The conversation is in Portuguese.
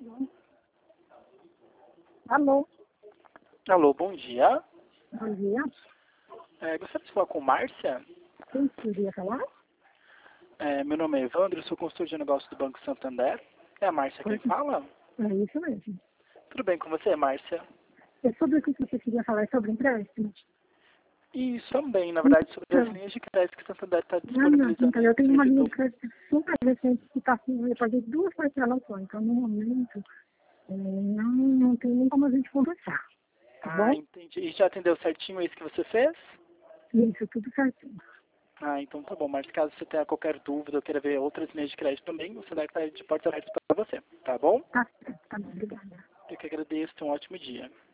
Alô, Alô, bom dia. bom dia. Gostaria de falar com Márcia? Quem queria falar? Meu nome é Evandro, sou consultor de negócios do Banco Santander. É a Márcia quem fala? É isso mesmo. Tudo bem com você, Márcia? É sobre o que você queria falar, é sobre empréstimo? Isso também, na verdade, sobre as Então, linhas de crédito que o Santander está não, disponibilizando então, aí eu para tenho o uma linha servidor. de crédito super recente que está assim, eu paguei 2 parcelas só, então no momento não tem nem como a gente conversar, tá Ah, bom? entendi. E já atendeu certinho isso que você fez? Isso, tudo certinho. Ah, então tá bom. Mas caso você tenha qualquer dúvida ou queira ver outras linhas de crédito também, o Santander está de portas abertas para você, tá bom? Tá certo, tá bom, obrigada. Eu que agradeço, um ótimo dia.